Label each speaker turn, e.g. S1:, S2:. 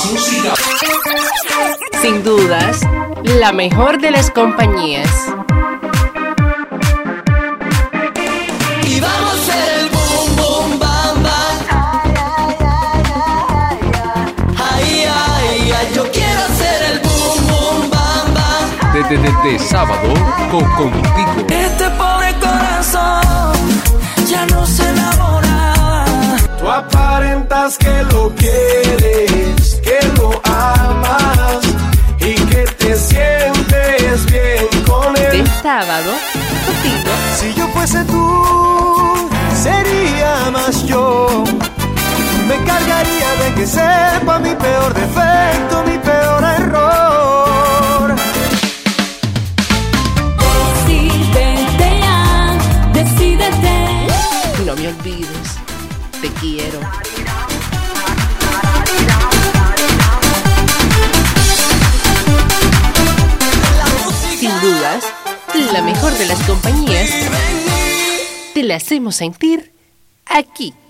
S1: música.
S2: Sin dudas, la mejor de las compañías.
S3: Y vamos a hacer el boom, boom, bam, bam. Ay, ay, ay, yo quiero hacer el boom, boom, bam, bam.
S1: De sábado, contigo.
S3: Este pobre corazón ya no se enamora.
S4: Tú aparentas que lo quieres, que lo amas y que te sientes bien con él.
S2: De sábado, contigo.
S4: Si yo fuese tú, sería más yo. Me encargaría de que sepa mi peor defecto, mi peor error.
S5: Decídete ya, decídete.
S2: No me olvides, te quiero. Sin dudas, la mejor de las compañías. Te la hacemos sentir aquí.